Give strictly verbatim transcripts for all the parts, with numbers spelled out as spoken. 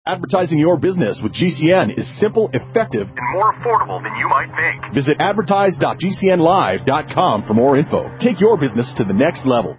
Advertising your business with G C N is simple, effective, and more affordable than you might think. Visit advertise dot g c n live dot com for more info. Take your business to the next level.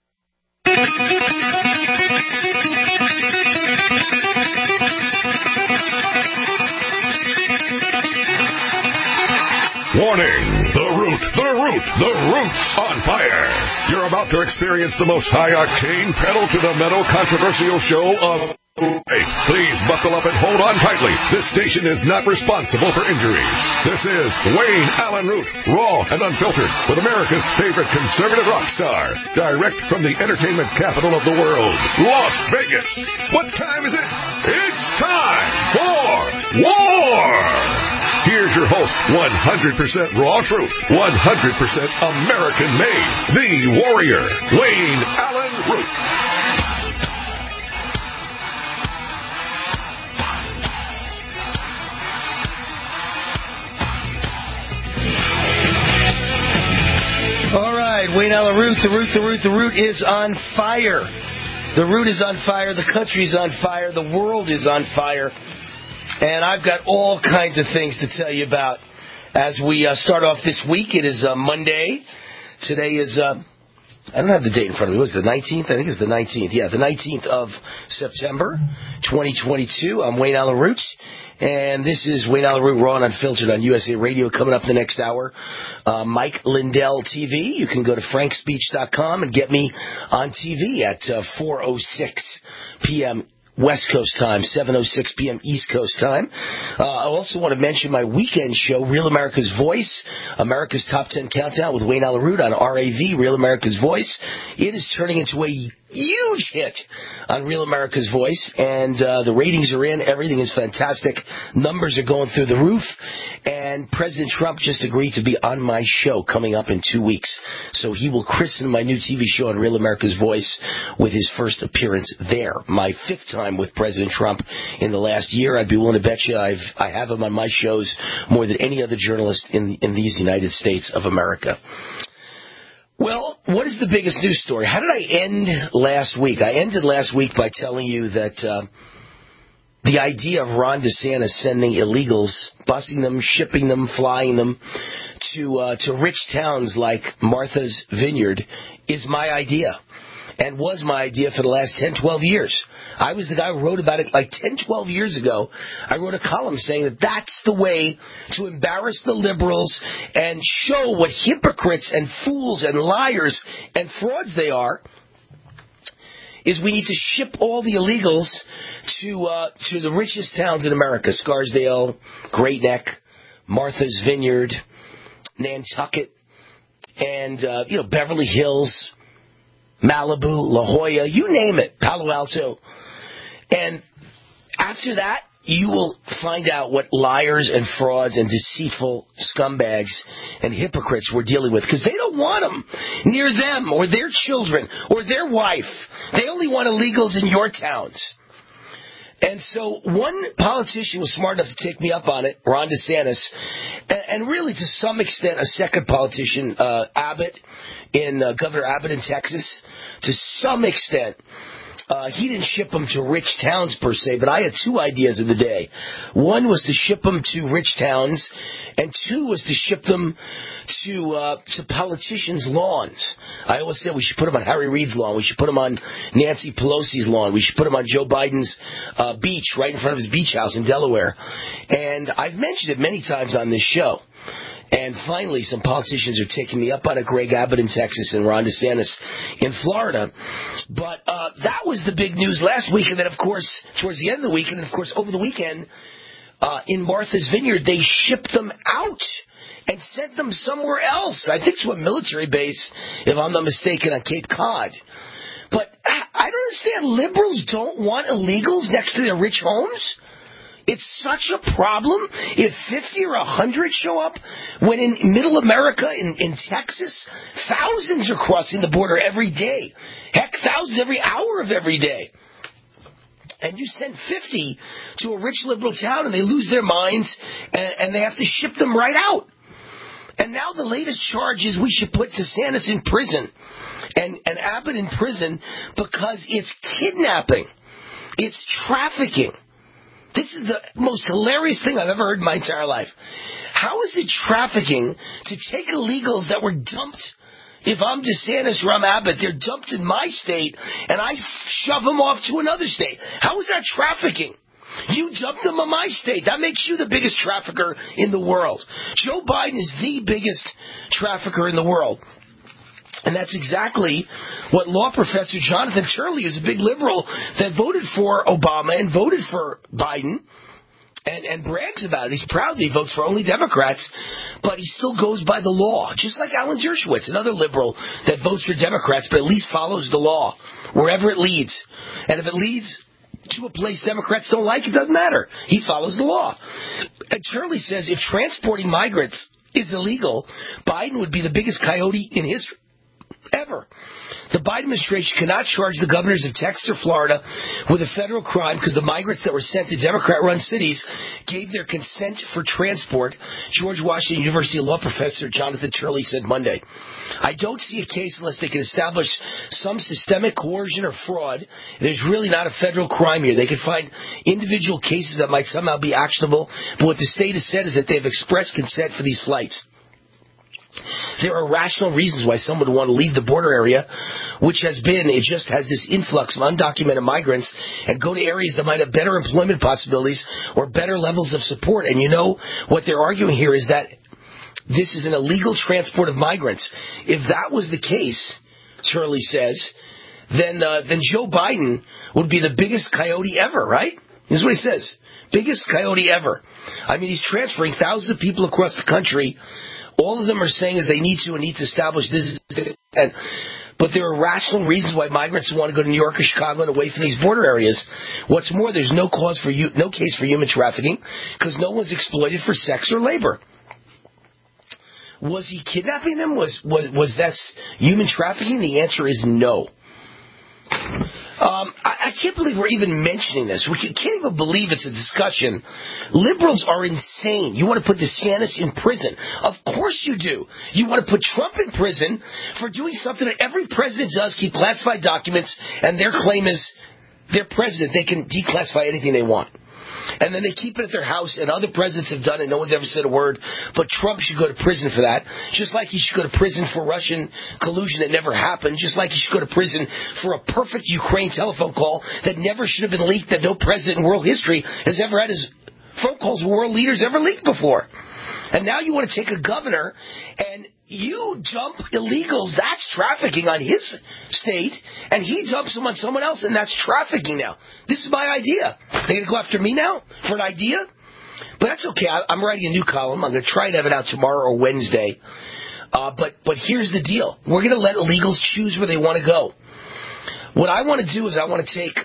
Warning! The Root, the Root, the Root's on fire! You're about to experience the most high-octane, pedal-to-the-metal controversial show of... Hey, please buckle up and hold on tightly. This station is not responsible for injuries. This is Wayne Allen Root, raw and unfiltered, with America's favorite conservative rock star, direct from the entertainment capital of the world, Las Vegas. What time is it? It's time for war! Here's your host, one hundred percent raw truth, one hundred percent American-made, the warrior, Wayne Allen Root. All right, Wayne Allen Root, the Root, the Root, the Root is on fire. The Root is on fire, the country's on fire, the world is on fire. And I've got all kinds of things to tell you about as we uh, start off this week. It is uh, Monday. Today is, uh, I don't have the date in front of me. What is it, the nineteenth? I think it's the nineteenth. Yeah, the nineteenth of September, twenty twenty-two. I'm Wayne Allen Root. And this is Wayne Allen Root, Raw and Unfiltered on U S A Radio. Coming up the next hour, uh, Mike Lindell T V. You can go to frank speech dot com and get me on T V at uh, four oh six p.m. West Coast time, seven oh six p.m. East Coast time. Uh, I also want to mention my weekend show, Real America's Voice, America's Top ten Countdown with Wayne Allen Root on R A V, Real America's Voice. It is turning into a huge hit on Real America's Voice, and uh, the ratings are in. Everything is fantastic. Numbers are going through the roof, and President Trump just agreed to be on my show coming up in two weeks. So he will christen my new T V show on Real America's Voice with his first appearance there. My fifth time with President Trump in the last year. I'd be willing to bet you I've, I have him on my shows more than any other journalist in, in these United States of America. Well, what is the biggest news story? How did I end last week? I ended last week by telling you that uh, the idea of Ron DeSantis sending illegals, busing them, shipping them, flying them to uh, to rich towns like Martha's Vineyard is my idea, and was my idea for the last ten, twelve years. I was the guy who wrote about it like ten, twelve years ago. I wrote a column saying that that's the way to embarrass the liberals and show what hypocrites and fools and liars and frauds they are, is we need to ship all the illegals to uh, to the richest towns in America: Scarsdale, Great Neck, Martha's Vineyard, Nantucket, and uh, you know Beverly Hills, Malibu, La Jolla, you name it, Palo Alto. And after that, you will find out what liars and frauds and deceitful scumbags and hypocrites we're dealing with, because they don't want them near them or their children or their wife. They only want illegals in your towns. And so one politician was smart enough to take me up on it, Ron DeSantis, and, and really to some extent a second politician, uh, Abbott, in uh, Governor Abbott in Texas, to some extent. Uh, he didn't ship them to rich towns per se, but I had two ideas of the day. One was to ship them to rich towns, and two was to ship them to uh, to politicians' lawns. I always said we should put them on Harry Reid's lawn. We should put them on Nancy Pelosi's lawn. We should put them on Joe Biden's uh, beach, right in front of his beach house in Delaware. And I've mentioned it many times on this show. And finally, some politicians are taking me up on it, Greg Abbott in Texas and Ron DeSantis in Florida. But uh, that was the big news last week. And then, of course, towards the end of the week, and then, of course, over the weekend, uh, in Martha's Vineyard, they shipped them out and sent them somewhere else. I think to a military base, if I'm not mistaken, on Cape Cod. But I don't understand. Liberals don't want illegals next to their rich homes? It's such a problem if fifty or one hundred show up when in middle America, in, in Texas, thousands are crossing the border every day. Heck, thousands every hour of every day. And you send fifty to a rich liberal town and they lose their minds and, and they have to ship them right out. And now the latest charge is we should put DeSantis in prison and, and Abbott in prison because it's kidnapping. It's trafficking. This is the most hilarious thing I've ever heard in my entire life. How is it trafficking to take illegals that were dumped? If I'm DeSantis or I'm Abbott, they're dumped in my state, and I shove them off to another state. How is that trafficking? You dumped them in my state. That makes you the biggest trafficker in the world. Joe Biden is the biggest trafficker in the world. And that's exactly what law professor Jonathan Turley, who's a big liberal that voted for Obama and voted for Biden, and, and brags about it. He's proud that he votes for only Democrats, but he still goes by the law, just like Alan Dershowitz, another liberal that votes for Democrats, but at least follows the law wherever it leads. And if it leads to a place Democrats don't like, it doesn't matter. He follows the law. And Turley says if transporting migrants is illegal, Biden would be the biggest coyote in history ever. The Biden administration cannot charge the governors of Texas or Florida with a federal crime because the migrants that were sent to Democrat-run cities gave their consent for transport, George Washington University law professor Jonathan Turley said Monday. I don't see a case unless they can establish some systemic coercion or fraud. There's really not a federal crime here. They can find individual cases that might somehow be actionable, but what the state has said is that they have expressed consent for these flights. There are rational reasons why someone would want to leave the border area, which has been, it just has this influx of undocumented migrants, and go to areas that might have better employment possibilities or better levels of support. And you know what they're arguing here is that this is an illegal transport of migrants. If that was the case, Turley says, then uh, then Joe Biden would be the biggest coyote ever, right? This is what he says. Biggest coyote ever. I mean, he's transferring thousands of people across the country. All of them are saying is they need to and need to establish this. And, but there are rational reasons why migrants want to go to New York or Chicago and away from these border areas. What's more, there's no cause for you, no case for human trafficking because no one's exploited for sex or labor. Was he kidnapping them? Was was was that human trafficking? The answer is no. Um, I, I can't believe we're even mentioning this. We can't even believe it's a discussion. Liberals are insane. You want to put DeSantis in prison. Of course you do. You want to put Trump in prison for doing something that every president does, keep classified documents, and their claim is they're president. They can declassify anything they want. And then they keep it at their house, and other presidents have done it. No one's ever said a word. But Trump should go to prison for that, just like he should go to prison for Russian collusion that never happened, just like he should go to prison for a perfect Ukraine telephone call that never should have been leaked, that no president in world history has ever had his phone calls with world leaders ever leaked before. And now you want to take a governor and you dump illegals, that's trafficking on his state, and he dumps them on someone else, and that's trafficking now. This is my idea. They're going to go after me now for an idea? But that's okay. I, I'm writing a new column. I'm going to try and have it out tomorrow or Wednesday. Uh, but, but here's the deal. We're going to let illegals choose where they want to go. What I want to do is I want to take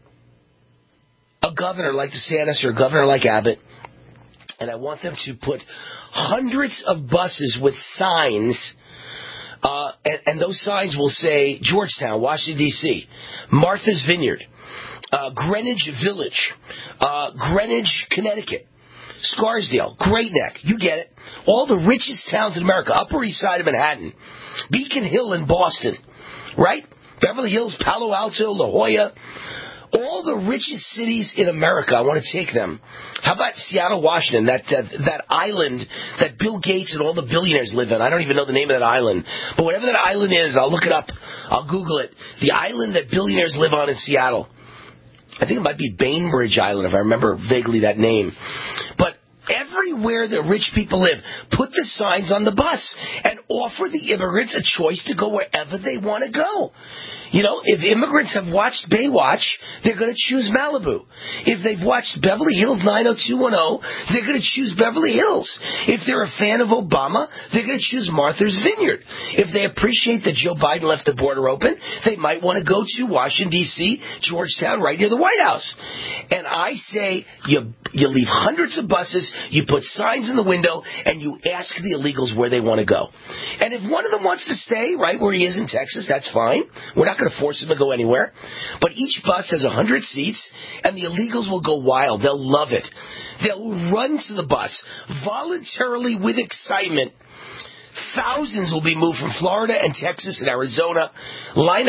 a governor like DeSantis or a governor like Abbott, and I want them to put hundreds of buses with signs, uh, and, and those signs will say Georgetown, Washington, D C, Martha's Vineyard, uh, Greenwich Village, uh, Greenwich, Connecticut, Scarsdale, Great Neck, you get it. All the richest towns in America, Upper East Side of Manhattan, Beacon Hill in Boston, right? Beverly Hills, Palo Alto, La Jolla. All the richest cities in America, I want to take them. How about Seattle, Washington, that uh, that island that Bill Gates and all the billionaires live in? I don't even know the name of that island. But whatever that island is, I'll look it up. I'll Google it. The island that billionaires live on in Seattle. I think it might be Bainbridge Island, if I remember vaguely that name. But everywhere the rich people live, put the signs on the bus and offer the immigrants a choice to go wherever they want to go. You know, if immigrants have watched Baywatch, they're going to choose Malibu. If they've watched Beverly Hills nine oh two one oh, they're going to choose Beverly Hills. If they're a fan of Obama, they're going to choose Martha's Vineyard. If they appreciate that Joe Biden left the border open, they might want to go to Washington, D C, Georgetown, right near the White House. And I say you you leave hundreds of buses, you put signs in the window, and you ask the illegals where they want to go. And if one of them wants to stay right where he is in Texas, that's fine. We're not going to force them to go anywhere. But each bus has one hundred seats, and the illegals will go wild. They'll love it. They'll run to the bus voluntarily with excitement. Thousands will be moved from Florida and Texas and Arizona, line up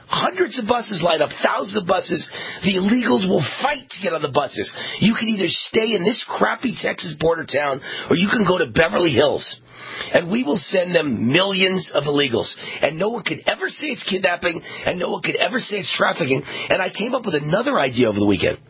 Hundreds of buses line up, thousands of buses. The illegals will fight to get on the buses. You can either stay in this crappy Texas border town, or you can go to Beverly Hills. And we will send them millions of illegals. And no one could ever say it's kidnapping, and no one could ever say it's trafficking. And I came up with another idea over the weekend.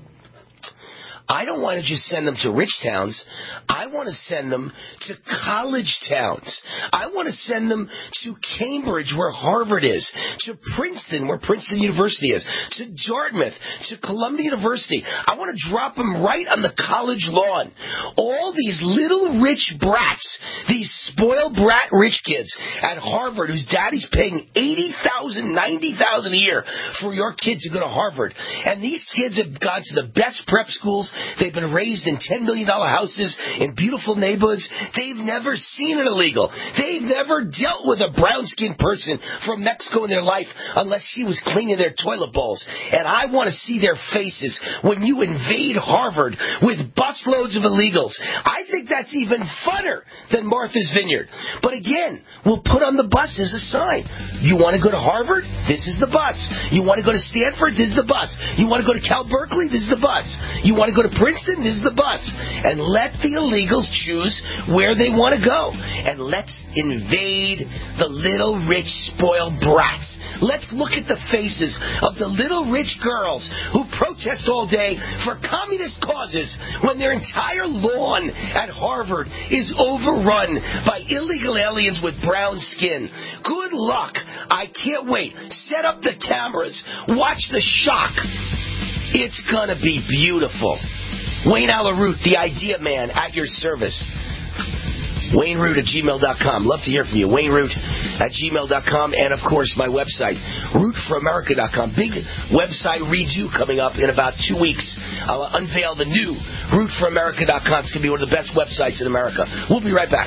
I don't want to just send them to rich towns. I want to send them to college towns. I want to send them to Cambridge, where Harvard is, to Princeton, where Princeton University is, to Dartmouth, to Columbia University. I want to drop them right on the college lawn. All these little rich brats, these spoiled brat rich kids at Harvard whose daddy's paying eighty thousand dollars, ninety thousand dollars a year for your kid to go to Harvard. And these kids have gone to the best prep schools. They've been raised in ten million dollars houses in beautiful neighborhoods. They've never seen an illegal. They've never dealt with a brown-skinned person from Mexico in their life unless she was cleaning their toilet bowls. And I want to see their faces when you invade Harvard with busloads of illegals. I think that's even funner than Martha's Vineyard. But again, we'll put on the buses a sign. You want to go to Harvard? This is the bus. You want to go to Stanford? This is the bus. You want to go to Cal Berkeley? This is the bus. You want to go to Princeton? This is the bus. And let the illegals choose where they want to go. And let's invade the little rich spoiled brats. Let's look at the faces of the little rich girls who protest all day for communist causes when their entire lawn at Harvard is overrun by illegal aliens with brown skin. Good luck. I can't wait. Set up the cameras. Watch the shock. It's going to be beautiful. Wayne Allyn Root, the idea man, at your service. Wayne Root at gmail dot com. Love to hear from you. Wayne Root at gmail dot com. And, of course, my website, root for america dot com. Big website redo coming up in about two weeks. I'll unveil the new root for america dot com. It's going to be one of the best websites in America. We'll be right back.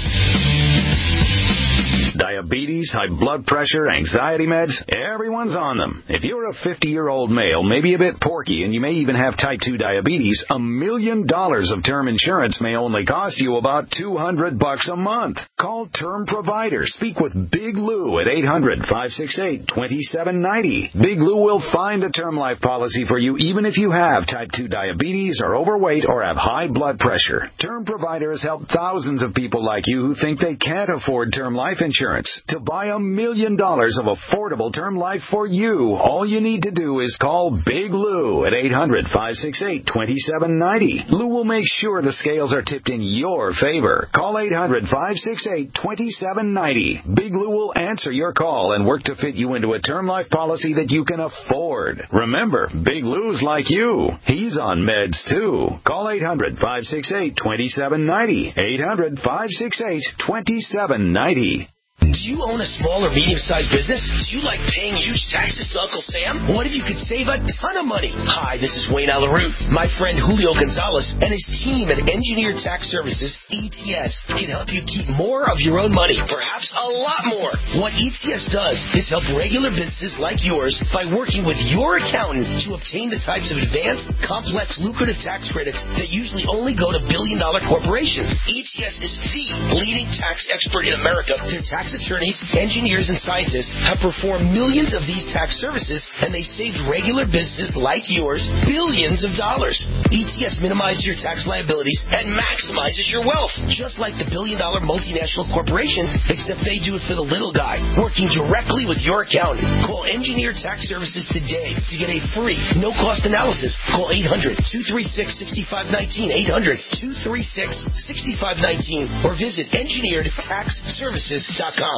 Diabetes, high blood pressure, anxiety meds, everyone's on them. If you're a fifty-year-old male, maybe a bit porky, and you may even have type two diabetes, a million dollars of term insurance may only cost you about two hundred bucks a month. Call Term Provider. Speak with Big Lou at eight hundred, five six eight, two seven nine zero. Big Lou will find a term life policy for you even if you have type two diabetes, are overweight, or have high blood pressure. Term Provider has helped thousands of people like you who think they can't afford term life insurance. To buy a million dollars of affordable term life for you, all you need to do is call Big Lou at eight hundred, five six eight, two seven nine zero. Lou will make sure the scales are tipped in your favor. Call eight hundred, five six eight, two seven nine zero. Big Lou will answer your call and work to fit you into a term life policy that you can afford. Remember, Big Lou's like you. He's on meds too. Call eight hundred, five six eight, two seven nine zero. eight hundred, five six eight, two seven nine zero. Do you own a small or medium-sized business? Do you like paying huge taxes to Uncle Sam? What if you could save a ton of money? Hi, this is Wayne Allyn Root. My friend Julio Gonzalez and his team at Engineered Tax Services, E T S, can help you keep more of your own money, perhaps a lot more. What E T S does is help regular businesses like yours by working with your accountant to obtain the types of advanced, complex, lucrative tax credits that usually only go to billion-dollar corporations. E T S is the leading tax expert in America. Their tax attorneys, engineers, and scientists have performed millions of these tax services, and they saved regular businesses like yours billions of dollars. E T S minimizes your tax liabilities and maximizes your wealth, just like the billion-dollar multinational corporations, except they do it for the little guy, working directly with your accountant. Call Engineered Tax Services today to get a free, no-cost analysis. Call eight hundred, two three six, six five one nine, eight hundred, two three six, six five one nine, or visit engineered tax services dot com.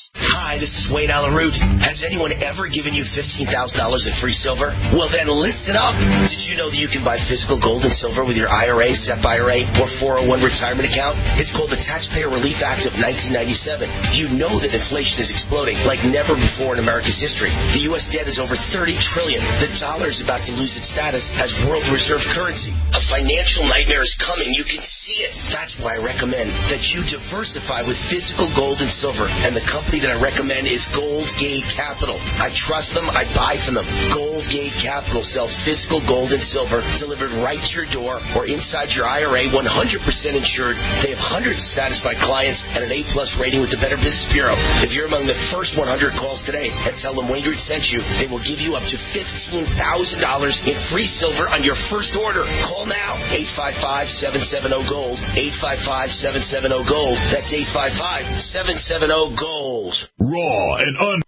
Hi, this is Wayne Allyn Root. Has anyone ever given you fifteen thousand dollars in free silver? Well, then listen up. Did you know that you can buy physical gold and silver with your I R A, S E P I R A, or four oh one retirement account? It's called the Taxpayer Relief Act of nineteen ninety-seven. You know that inflation is exploding like never before in America's history. The U S debt is over thirty trillion dollars. The dollar is about to lose its status as world reserve currency. A financial nightmare is coming. You can see it. That's why I recommend that you diversify with physical gold and silver, and the company that that I recommend is Goldgate Capital. I trust them. I buy from them. Goldgate Capital sells physical gold and silver delivered right to your door or inside your I R A, one hundred percent insured. They have hundreds of satisfied clients and an A-plus rating with the Better Business Bureau. If you're among the first one hundred calls today and tell them Wayne Root sent you, they will give you up to fifteen thousand dollars in free silver on your first order. Call now, eight five five, seven seven zero, GOLD, eight five five, seven seven zero, GOLD. That's eight five five, seven seven zero, GOLD. Raw and un...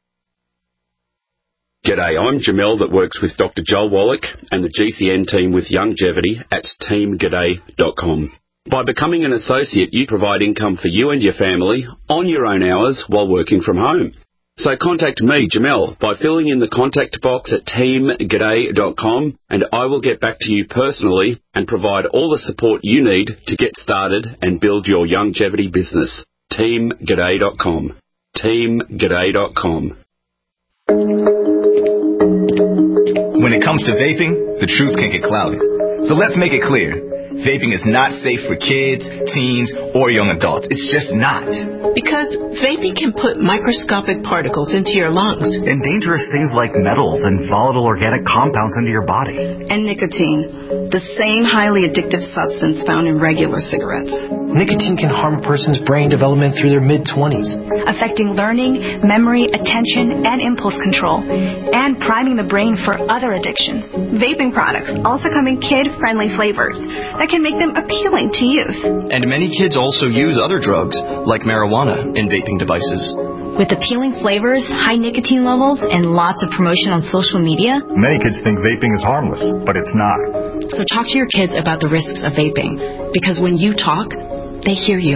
G'day, I'm Jamel that works with Doctor Joel Wallach and the G C N team with Longevity at team g'day dot com. By becoming an associate, you provide income for you and your family on your own hours while working from home. So contact me, Jamel, by filling in the contact box at team g'day dot com, and I will get back to you personally and provide all the support you need to get started and build your longevity business. team g'day dot com. team g'day dot com. When it comes to vaping, the truth can get clouded. So let's make it clear. Vaping is not safe for kids, teens, or young adults. It's just not. Because vaping can put microscopic particles into your lungs. And dangerous things like metals and volatile organic compounds into your body. And nicotine, the same highly addictive substance found in regular cigarettes. Nicotine can harm a person's brain development through their mid-twenties, affecting learning, memory, attention, and impulse control, and priming the brain for other addictions. Vaping products also come in kid-friendly flavors that can make them appealing to youth. And many kids also use other drugs, like marijuana, in vaping devices. With appealing flavors, high nicotine levels, and lots of promotion on social media, many kids think vaping is harmless, but it's not. So talk to your kids about the risks of vaping, because when you talk, they hear you.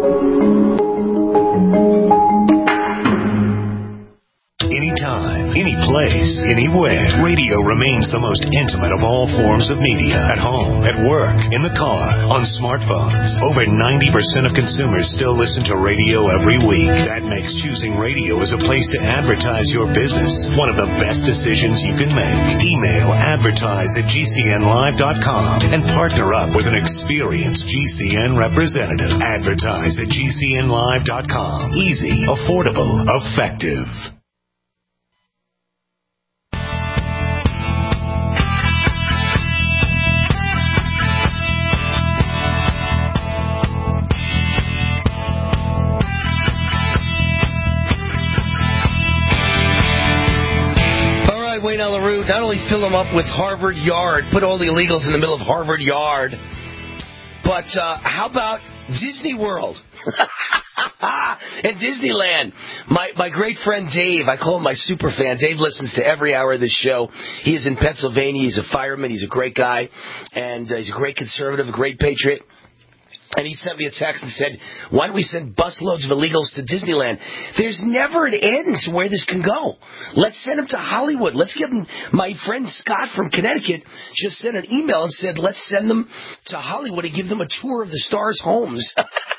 Anytime, any place, anywhere, radio remains the most intimate of all forms of media. At home, at work, in the car, on smartphones. Over ninety percent of consumers still listen to radio every week. That makes choosing radio as a place to advertise your business one of the best decisions you can make. Email advertise at G C N live dot com and partner up with an experienced G C N representative. Advertise at G C N live dot com. Easy, affordable, effective. Wayne LaRue, not only fill them up with Harvard Yard, put all the illegals in the middle of Harvard Yard, but uh, how about Disney World and Disneyland? My my great friend Dave, I call him my super fan. Dave listens to every hour of this show. He is in Pennsylvania. He's a fireman. He's a great guy, and uh, he's a great conservative, a great patriot. And he sent me a text and said, why don't we send busloads of illegals to Disneyland? There's never an end to where this can go. Let's send them to Hollywood. Let's give them, my friend Scott from Connecticut just sent an email and said, let's send them to Hollywood and give them a tour of the stars' homes.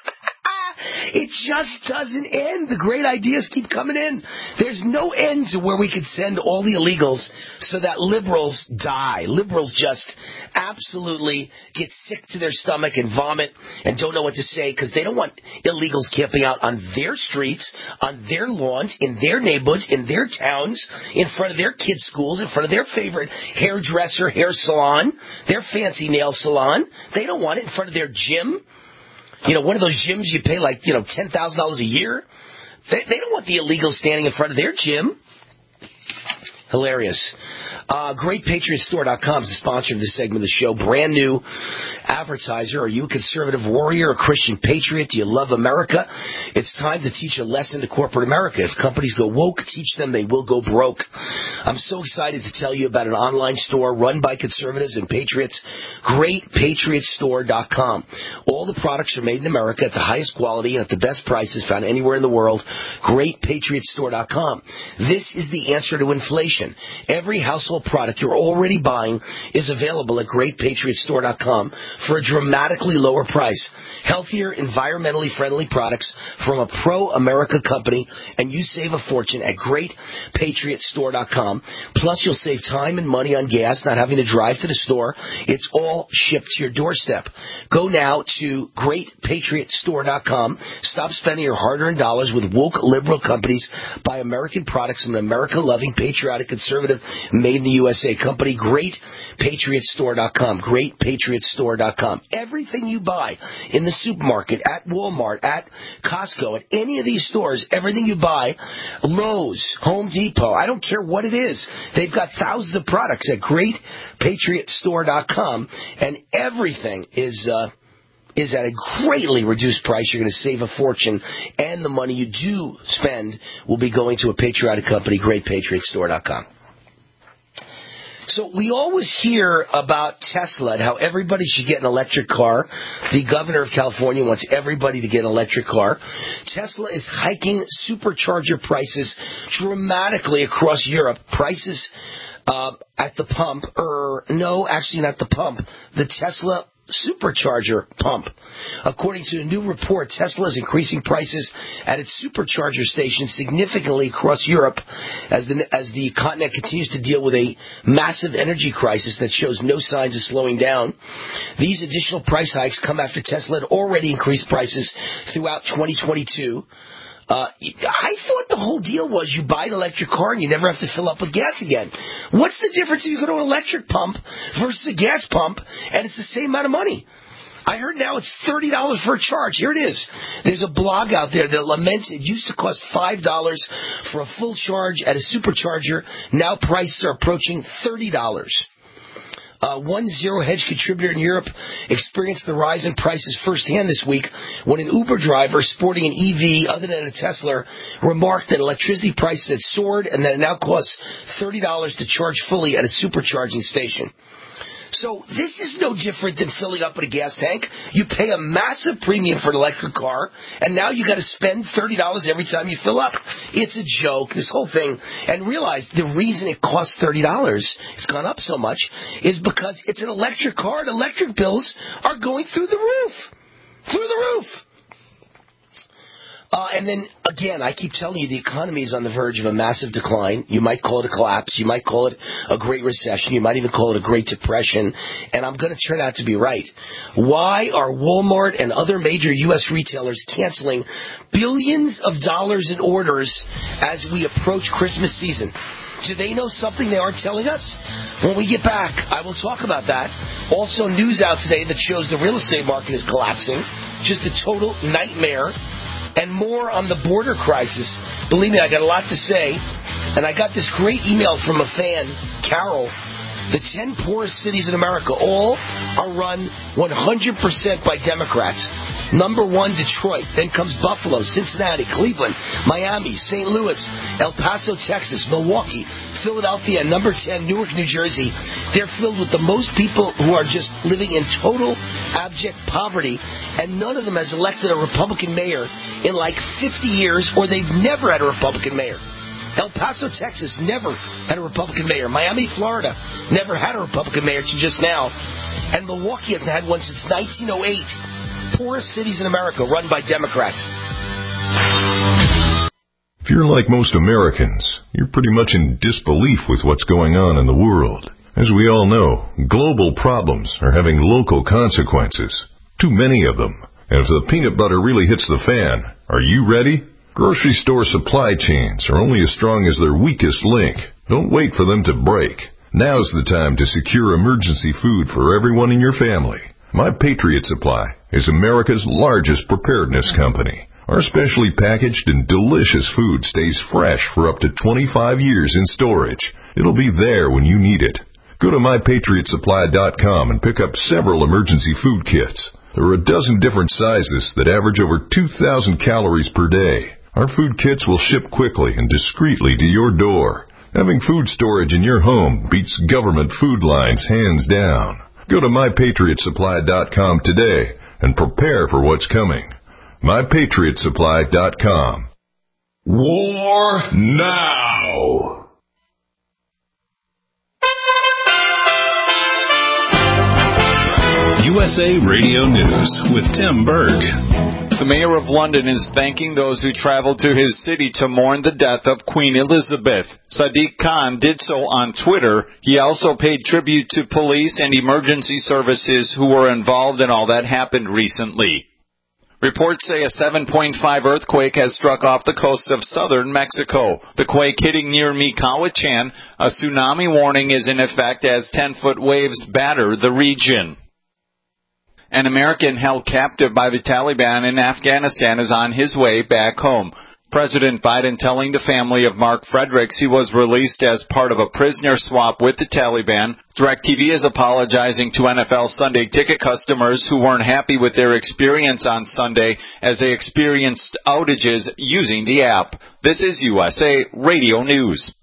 It just doesn't end. The great ideas keep coming in. There's no end to where we could send all the illegals so that liberals die. Liberals just absolutely get sick to their stomach and vomit and don't know what to say because they don't want illegals camping out on their streets, on their lawns, in their neighborhoods, in their towns, in front of their kids' schools, in front of their favorite hairdresser, hair salon, their fancy nail salon. They don't want it in front of their gym. You know, one of those gyms you pay like, you know, ten thousand dollars a year. They, they don't want the illegals standing in front of their gym. Hilarious. Uh, Great Patriot Store dot com is the sponsor of this segment of the show. Brand new advertiser. Are you a conservative warrior, a Christian patriot? Do you love America? It's time to teach a lesson to corporate America. If companies go woke, teach them they will go broke. I'm so excited to tell you about an online store run by conservatives and patriots. Great Patriot Store dot com. All the products are made in America at the highest quality and at the best prices found anywhere in the world. Great Patriot Store dot com. This is the answer to inflation. Every household household product you're already buying is available at great patriot store dot com for a dramatically lower price. Healthier, environmentally friendly products from a pro-America company, and you save a fortune at great patriot store dot com. Plus, you'll save time and money on gas, not having to drive to the store. It's all shipped to your doorstep. Go now to great patriot store dot com. Stop spending your hard-earned dollars with woke liberal companies. Buy American products from an America-loving, patriotic, conservative, made in the U S A company. great patriot store dot com. great patriot store dot com. Everything you buy in the supermarket, at Walmart, at Costco, at any of these stores, everything you buy, Lowe's, Home Depot, I don't care what it is. They've got thousands of products at great patriot store dot com, and everything is uh, is at a greatly reduced price. You're going to save a fortune, and the money you do spend will be going to a patriotic company, great patriot store dot com. So we always hear about Tesla and how everybody should get an electric car. The governor of California wants everybody to get an electric car. Tesla is hiking supercharger prices dramatically across Europe. Prices uh, at the pump, or no, actually not the pump, the Tesla supercharger pump. According to a new report, Tesla is increasing prices at its supercharger stations significantly across Europe as the as the continent continues to deal with a massive energy crisis that shows no signs of slowing down. These additional price hikes come after Tesla had already increased prices throughout twenty twenty-two. Uh, I thought the whole deal was you buy an electric car and you never have to fill up with gas again. What's the difference if you go to an electric pump versus a gas pump, and it's the same amount of money? I heard now it's thirty dollars for a charge. Here it is. There's a blog out there that laments it used to cost five dollars for a full charge at a supercharger. Now prices are approaching thirty dollars. Uh, one Zero Hedge contributor in Europe experienced the rise in prices firsthand this week when an Uber driver sporting an E V other than a Tesla remarked that electricity prices had soared and that it now costs thirty dollars to charge fully at a supercharging station. So this is no different than filling up at a gas tank. You pay a massive premium for an electric car, and now you got to spend thirty dollars every time you fill up. It's a joke, this whole thing. And realize the reason it costs thirty dollars, it's gone up so much, is because it's an electric car, and electric bills are going through the roof. Through the roof. Uh, and then, again, I keep telling you, the economy is on the verge of a massive decline. You might call it a collapse. You might call it a great recession. You might even call it a great depression. And I'm going to turn out to be right. Why are Walmart and other major U S retailers canceling billions of dollars in orders as we approach Christmas season? Do they know something they aren't telling us? When we get back, I will talk about that. Also, news out today that shows the real estate market is collapsing. Just a total nightmare. And more on the border crisis. Believe me, I got a lot to say. And I got this great email from a fan, Carol. The ten poorest cities in America all are run one hundred percent by Democrats. Number one, Detroit. Then comes Buffalo, Cincinnati, Cleveland, Miami, Saint Louis, El Paso, Texas, Milwaukee, Philadelphia, and number ten, Newark, New Jersey. They're filled with the most people who are just living in total abject poverty, and none of them has elected a Republican mayor in like fifty years, or they've never had a Republican mayor. El Paso, Texas, never had a Republican mayor. Miami, Florida, never had a Republican mayor to just now. And Milwaukee hasn't had one since nineteen oh eight. Poorest cities in America run by Democrats. If you're like most Americans, you're pretty much in disbelief with what's going on in the world. As we all know, global problems are having local consequences. Too many of them. And if the peanut butter really hits the fan, are you ready? Grocery store supply chains are only as strong as their weakest link. Don't wait for them to break. Now's the time to secure emergency food for everyone in your family. My Patriot Supply is America's largest preparedness company. Our specially packaged and delicious food stays fresh for up to twenty-five years in storage. It'll be there when you need it. Go to my patriot supply dot com and pick up several emergency food kits. There are a dozen different sizes that average over two thousand calories per day. Our food kits will ship quickly and discreetly to your door. Having food storage in your home beats government food lines hands down. Go to my patriot supply dot com today and prepare for what's coming. my patriot supply dot com. War now! U S A Radio News with Tim Berg. The mayor of London is thanking those who traveled to his city to mourn the death of Queen Elizabeth. Sadiq Khan did so on Twitter. He also paid tribute to police and emergency services who were involved in all that happened recently. Reports say a seven point five earthquake has struck off the coast of southern Mexico. The quake hitting near Michoacán. A tsunami warning is in effect as ten-foot waves batter the region. An American held captive by the Taliban in Afghanistan is on his way back home. President Biden telling the family of Mark Fredericks he was released as part of a prisoner swap with the Taliban. DirecTV is apologizing to N F L Sunday ticket customers who weren't happy with their experience on Sunday as they experienced outages using the app. This is U S A Radio News.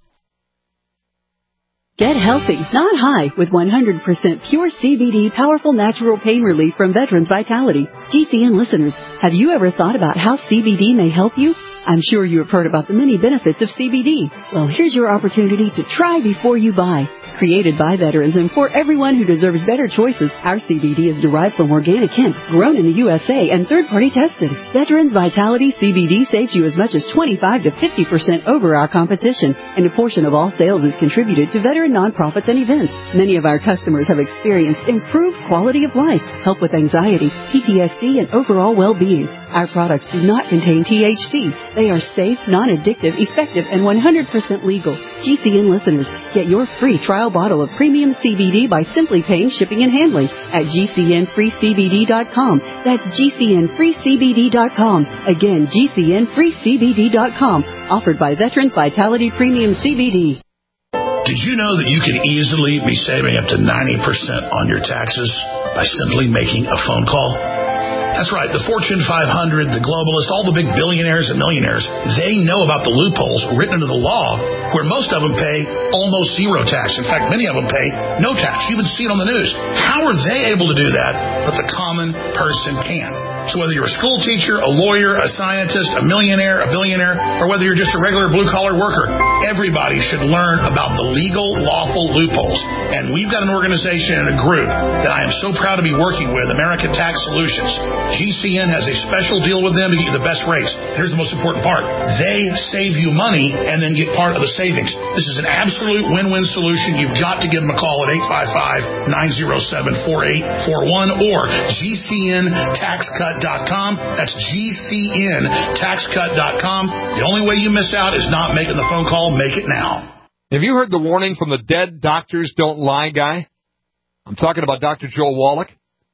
Get healthy, not high, with one hundred percent pure C B D powerful natural pain relief from Veterans Vitality. G C N listeners, have you ever thought about how C B D may help you? I'm sure you have heard about the many benefits of C B D. Well, here's your opportunity to try before you buy. Created by veterans and for everyone who deserves better choices, our C B D is derived from organic hemp, grown in the U S A and third-party tested. Veterans Vitality C B D saves you as much as twenty-five to fifty percent over our competition, and a portion of all sales is contributed to veteran nonprofits and events. Many of our customers have experienced improved quality of life, help with anxiety, P T S D, and overall well-being. Our products do not contain T H C. They are safe, non-addictive, effective, and one hundred percent legal. G C N listeners, get your free trial bottle of premium C B D by simply paying shipping and handling at G C N free C B D dot com. That's G C N free C B D dot com. Again, G C N free C B D dot com. Offered by Veterans Vitality Premium C B D. Did you know that you could easily be saving up to ninety percent on your taxes by simply making a phone call? That's right. The Fortune five hundred, the globalists, all the big billionaires and millionaires, they know about the loopholes written into the law where most of them pay almost zero tax. In fact, many of them pay no tax. You even see it on the news. How are they able to do that, but the common person can? So whether you're a school teacher, a lawyer, a scientist, a millionaire, a billionaire, or whether you're just a regular blue-collar worker, everybody should learn about the legal, lawful loopholes. And we've got an organization and a group that I am so proud to be working with, American Tax Solutions. G C N has a special deal with them to get you the best rates. Here's the most important part. They save you money and then get part of the savings. This is an absolute win-win solution. You've got to give them a call at eight five five, nine oh seven, four eight four one or G C N tax cut dot com. That's G C N tax cut dot com. The only way you miss out is not making the phone call. Make it now. Have you heard the warning from the dead doctors don't lie guy? I'm talking about Doctor Joel Wallach.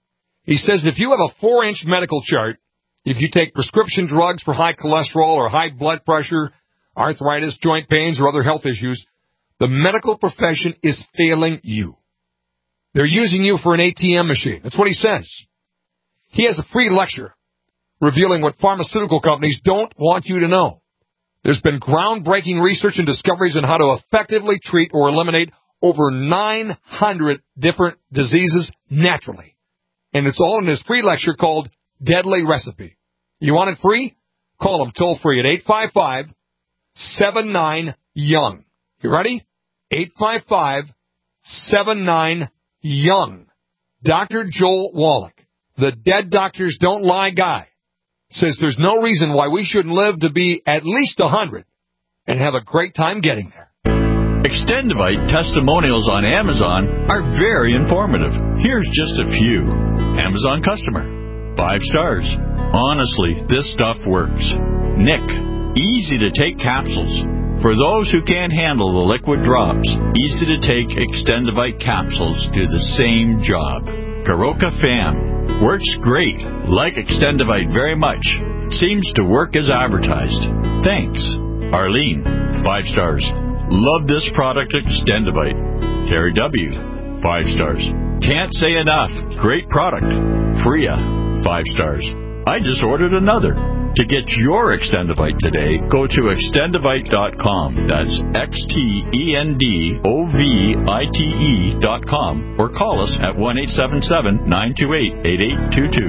He says if you have a four-inch medical chart, if you take prescription drugs for high cholesterol or high blood pressure, arthritis, joint pains, or other health issues, the medical profession is failing you. They're using you for an A T M machine. That's what he says. He has a free lecture revealing what pharmaceutical companies don't want you to know. There's been groundbreaking research and discoveries on how to effectively treat or eliminate over nine hundred different diseases naturally. And it's all in his free lecture called Deadly Recipe. You want it free? Call him toll free at eight five five, seven nine, young. You ready? eight five five, seven nine, young. Doctor Joel Wallach, the dead doctors don't lie guy, says there's no reason why we shouldn't live to be at least one hundred and have a great time getting there. Extendivite testimonials on Amazon are very informative. Here's just a few. Amazon customer. Five stars. Honestly, this stuff works. Nick. Easy to take capsules. For those who can't handle the liquid drops, easy to take Extendivite capsules do the same job. Karoka Fam. Works great. Like Extendivite very much. Seems to work as advertised. Thanks. Arlene. Five stars. Love this product, Extendivite. Terry W. Five stars. Can't say enough. Great product. Freya. Five stars. I just ordered another. To get your Extendivite today, go to extendivite dot com. That's X T E N D O V I T E dot com. Or call us at one eight seven seven, nine two eight, eight eight two two.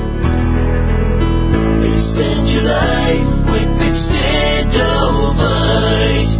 Extend your life with Extendivite.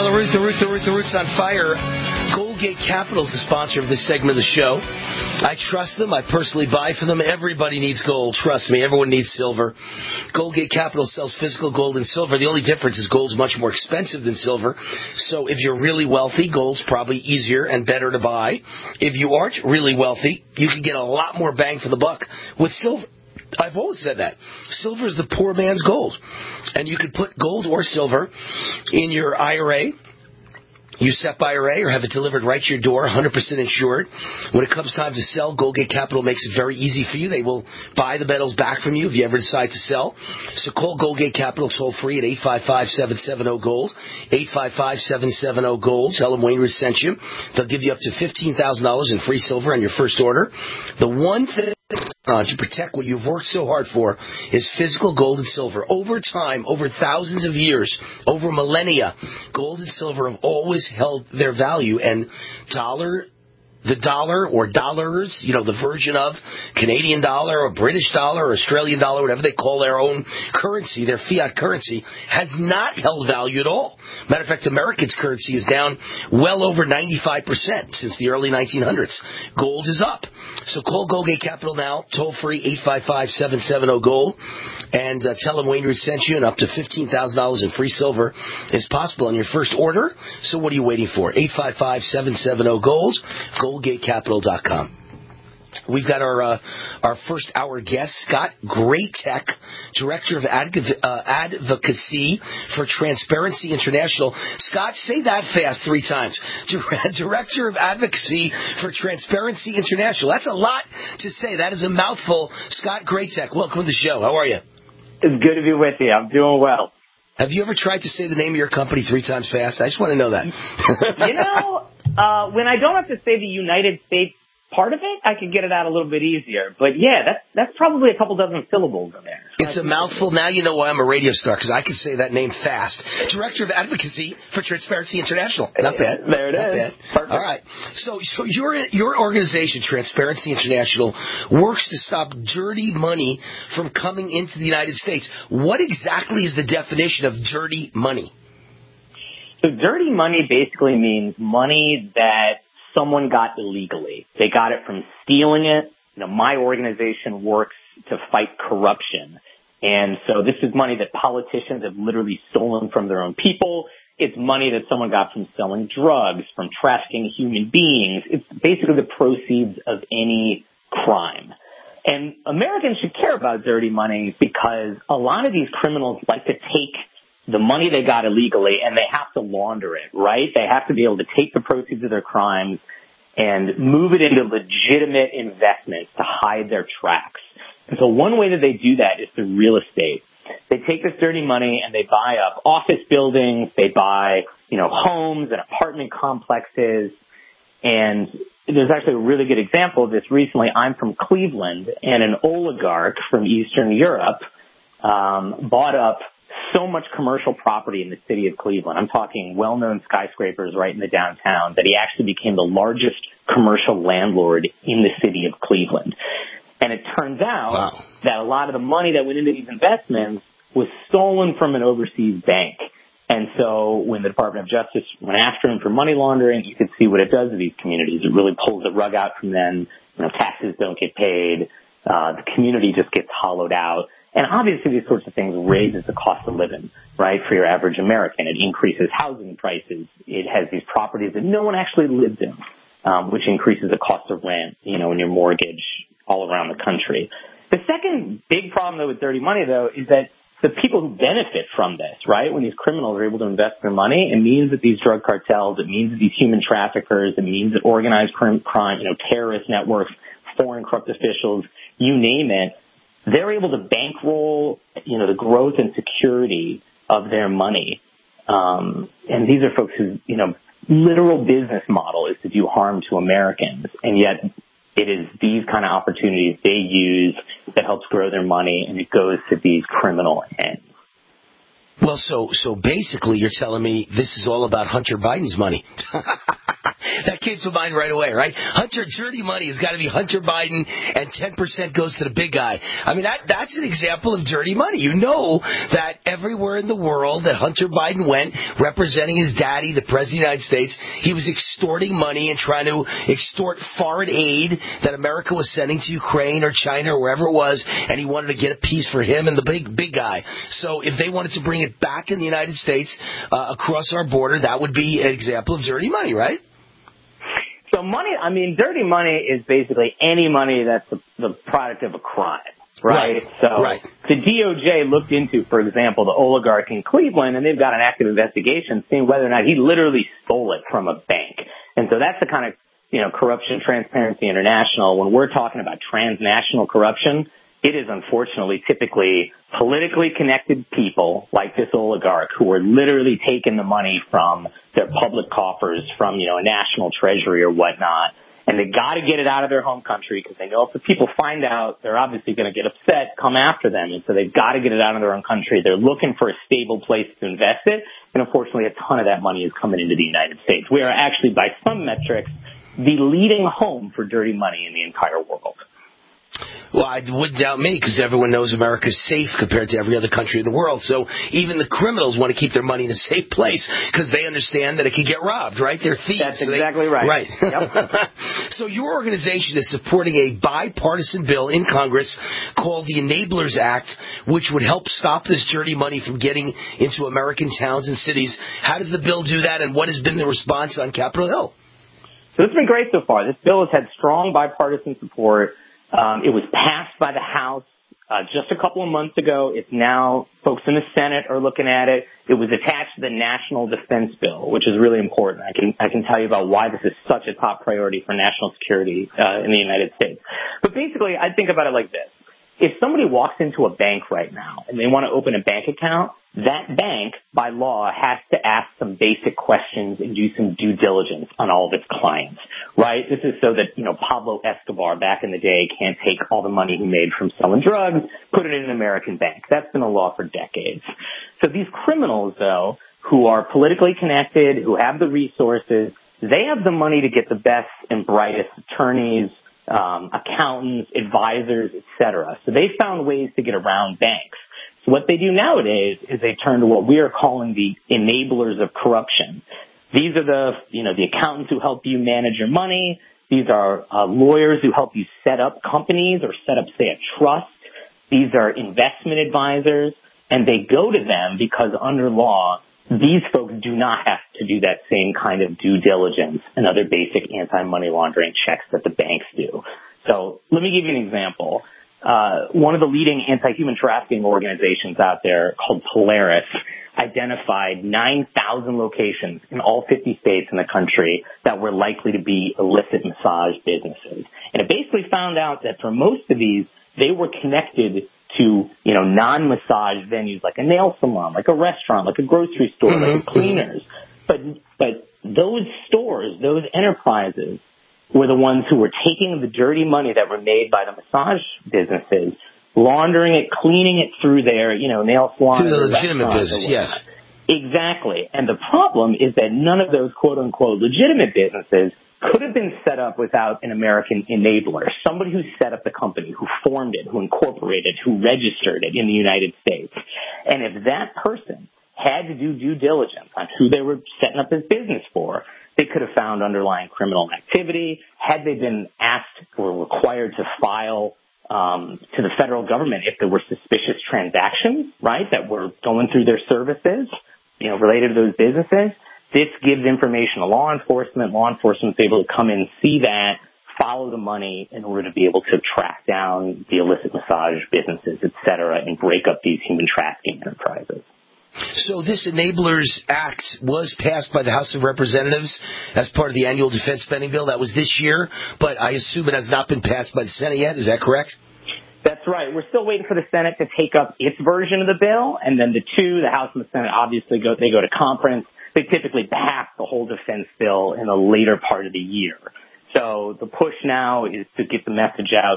now, the Root, the Root, the Root, the Root's on fire. Goldgate Capital is the sponsor of this segment of the show. I trust them. I personally buy from them. Everybody needs gold. Trust me. Everyone needs silver. Goldgate Capital sells physical gold and silver. The only difference is gold's much more expensive than silver. So if you're really wealthy, gold's probably easier and better to buy. If you aren't really wealthy, you can get a lot more bang for the buck with silver. I've always said that. Silver is the poor man's gold. And you could put gold or silver in your I R A, your S E P I R A, or have it delivered right to your door, one hundred percent insured. When it comes time to sell, Goldgate Capital makes it very easy for you. They will buy the metals back from you if you ever decide to sell. So call Goldgate Capital toll free at eight five five, seven seven zero, GOLD, eight five five, seven seven zero, GOLD. Tell them Wayne Root sent you. They'll give you up to fifteen thousand dollars in free silver on your first order. The one thing Uh, to protect what you've worked so hard for is physical gold and silver. Over time, over thousands of years, over millennia, gold and silver have always held their value, and dollar, the dollar or dollars, you know, the version of Canadian dollar or British dollar or Australian dollar, whatever they call their own currency, their fiat currency, has not held value at all. Matter of fact, America's currency is down well over ninety-five percent since the early nineteen hundreds. Gold is up. So call Goldgate Capital now, toll free, eight five five, seven seven zero, GOLD, and uh, tell them Wayne Root sent you, and up to fifteen thousand dollars in free silver is possible on your first order. So what are you waiting for? eight five five, seven seven zero, GOLD, goldgate capital dot com. We've got our uh, our first hour guest, Scott Greatech, Director of Adv- uh, Advocacy for Transparency International. Scott, say that fast three times. Director of Advocacy for Transparency International. That's a lot to say. That is a mouthful. Scott Greatech, welcome to the show. How are you? It's good to be with you. I'm doing well. Have you ever tried to say the name of your company three times fast? I just want to know that. You know, uh, when I don't have to say the United States part of it, I could get it out a little bit easier. But yeah, that's that's probably a couple dozen syllables in there. It's a mouthful. Now you know why I'm a radio star, because I can say that name fast. Director of Advocacy for Transparency International. Not bad. There it Not is. Bad. Perfect. All right. So, so your your organization, Transparency International, works to stop dirty money from coming into the United States. What exactly is the definition of dirty money? So dirty money basically means money that someone got illegally. They got it from stealing it. You know, my organization works to fight corruption. And so this is money that politicians have literally stolen from their own people. It's money that someone got from selling drugs, from trafficking human beings. It's basically the proceeds of any crime. And Americans should care about dirty money because a lot of these criminals like to take the money they got illegally, and they have to launder it, right? They have to be able to take the proceeds of their crimes and move it into legitimate investments to hide their tracks. And so one way that they do that is through real estate. They take this dirty money and they buy up office buildings, they buy, you know, homes and apartment complexes. And there's actually a really good example of this recently. I'm from Cleveland, and an oligarch from Eastern Europe um, bought up so much commercial property in the city of Cleveland. I'm talking well-known skyscrapers right in the downtown, that he actually became the largest commercial landlord in the city of Cleveland. And it turns out wow. that a lot of the money that went into these investments was stolen from an overseas bank. And so when the Department of Justice went after him for money laundering, you could see what it does to these communities. It really pulls the rug out from them. You know, taxes don't get paid. Uh, the community just gets hollowed out. And obviously these sorts of things raises the cost of living, right, for your average American. It increases housing prices. It has these properties that no one actually lives in, um, which increases the cost of rent, you know, in your mortgage all around the country. The second big problem, though, with dirty money, though, is that the people who benefit from this, right, when these criminals are able to invest their money, it means that these drug cartels, it means that these human traffickers, it means that organized crime, you know, terrorist networks, foreign corrupt officials, you name it, they're able to bankroll, you know, the growth and security of their money. Um, and these are folks whose, you know, literal business model is to do harm to Americans. And yet it is these kind of opportunities they use that helps grow their money, and it goes to these criminal ends. Well, so so basically you're telling me this is all about Hunter Biden's money. That came to mind right away, right? Hunter, dirty money has got to be Hunter Biden, and ten percent goes to the big guy. I mean, that that's an example of dirty money. You know that everywhere in the world that Hunter Biden went, representing his daddy, the President of the United States, he was extorting money and trying to extort foreign aid that America was sending to Ukraine or China or wherever it was, and he wanted to get a piece for him and the big, big guy. So if they wanted to bring it back in the United States, uh, across our border, that would be an example of dirty money, right? So money, I mean, dirty money is basically any money that's the, the product of a crime, right? Right. So right. the D O J looked into, for example, the oligarch in Cleveland, and they've got an active investigation seeing whether or not he literally stole it from a bank. And so that's the kind of, you know, Corruption Transparency International. When we're talking about transnational corruption, it is unfortunately typically politically connected people like this oligarch who are literally taking the money from their public coffers, from, you know, a national treasury or whatnot. And they got to get it out of their home country because they know if the people find out, they're obviously going to get upset, come after them. And so they've got to get it out of their own country. They're looking for a stable place to invest it. And unfortunately, a ton of that money is coming into the United States. We are actually, by some metrics, the leading home for dirty money in the entire world. Well, I wouldn't doubt me, because everyone knows America's safe compared to every other country in the world. So even the criminals want to keep their money in a safe place because they understand that it can get robbed, right? They're thieves. That's so exactly they, right. Right. Yep. So your organization is supporting a bipartisan bill in Congress called the Enablers Act, which would help stop this dirty money from getting into American towns and cities. How does the bill do that, and what has been the response on Capitol Hill? So it's been great so far. This bill has had strong bipartisan support. Um, it was passed by the House uh, just a couple of months ago. It's now, folks in the Senate are looking at it. It was attached to the National Defense Bill, which is really important. I can I can tell you about why this is such a top priority for national security uh, in the United States. But basically, I think about it like this. If somebody walks into a bank right now and they want to open a bank account, that bank, by law, has to ask some basic questions and do some due diligence on all of its clients, right? This is so that, you know, Pablo Escobar back in the day can't take all the money he made from selling drugs, put it in an American bank. That's been a law for decades. So these criminals, though, who are politically connected, who have the resources, they have the money to get the best and brightest attorneys, um, accountants, advisors, et cetera. So they found ways to get around banks. So what they do nowadays is they turn to what we are calling the enablers of corruption. These are the, you know, the accountants who help you manage your money. These are uh, lawyers who help you set up companies or set up, say, a trust. These are investment advisors, and they go to them because under law, these folks do not have to do that same kind of due diligence and other basic anti-money laundering checks that the banks do. So let me give you an example. Uh, one of the leading anti-human trafficking organizations out there, called Polaris, identified nine thousand locations in all fifty states in the country that were likely to be illicit massage businesses. And it basically found out that for most of these, they were connected to, you know, non-massage venues like a nail salon, like a restaurant, like a grocery store, mm-hmm. like a cleaners. But, but those stores, those enterprises, were the ones who were taking the dirty money that were made by the massage businesses, laundering it, cleaning it through their, you know, nail salon. Through the legitimate business, yes. Exactly. And the problem is that none of those quote-unquote legitimate businesses could have been set up without an American enabler, somebody who set up the company, who formed it, who incorporated, who registered it in the United States. And if that person had to do due diligence on who they were setting up this business for, they could have found underlying criminal activity. Had they been asked or required to file um, to the federal government if there were suspicious transactions, right, that were going through their services, you know, related to those businesses, this gives information to law enforcement. Law enforcement's able to come in, see that, follow the money in order to be able to track down the illicit massage businesses, et cetera, and break up these human trafficking enterprises. So this Enablers Act was passed by the House of Representatives as part of the annual defense spending bill. That was this year, but I assume it has not been passed by the Senate yet. Is that correct? That's right. We're still waiting for the Senate to take up its version of the bill, and then the two, the House and the Senate, obviously go they go to conference. They typically pass the whole defense bill in the later part of the year. So the push now is to get the message out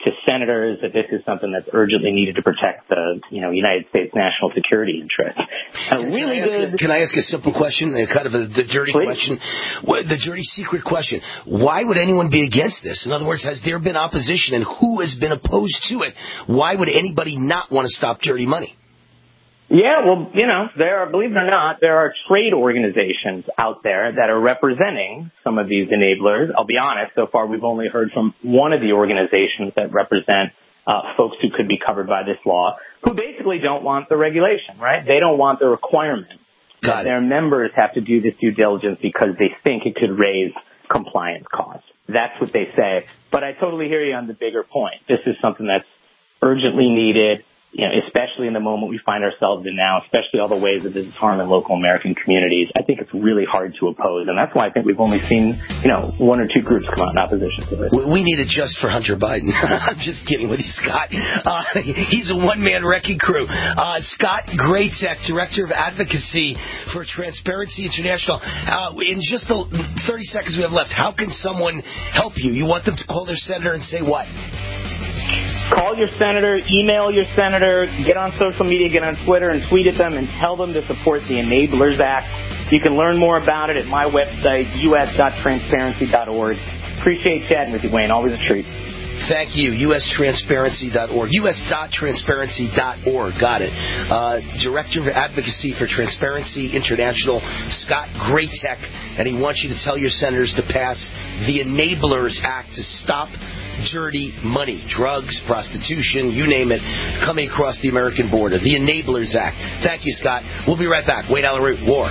to senators that this is something that's urgently needed to protect the, you know, United States national security interests. A really can, I good. A, can I ask a simple question, kind of a, the dirty Please. question, the dirty secret question? Why would anyone be against this? In other words, has there been opposition, and who has been opposed to it? Why would anybody not want to stop dirty money? Yeah, well, you know, there are, believe it or not, there are trade organizations out there that are representing some of these enablers. I'll be honest, so far we've only heard from one of the organizations that represent uh, folks who could be covered by this law, who basically don't want the regulation, right? They don't want the requirement that their members have to do this due diligence because they think it could raise compliance costs. That's what they say. But I totally hear you on the bigger point. This is something that's urgently needed. You know, especially in the moment we find ourselves in now, especially all the ways that this is harming local American communities, I think it's really hard to oppose. And that's why I think we've only seen, you know, one or two groups come out in opposition to it. We need it just for Hunter Biden. I'm just kidding with you, Scott. Uh, he's a one-man wrecking crew. Uh, Scott Graytech, Director of Advocacy for Transparency International. Uh, in just the thirty seconds we have left, how can someone help you? You want them to call their senator and say what? Call your senator, email your senator, get on social media, get on Twitter and tweet at them and tell them to support the Enablers Act. You can learn more about it at my website, u s dot transparency dot org. Appreciate chatting with you, Wayne. Always a treat. Thank you. u s transparency dot org. u s dot transparency dot org. Got it. Uh, Director of Advocacy for Transparency International, Scott Graytech, and he wants you to tell your senators to pass the Enablers Act to stop dirty money, drugs, prostitution, you name it, coming across the American border. The Enablers Act. Thank you, Scott. We'll be right back. Wayne Allyn Root, War.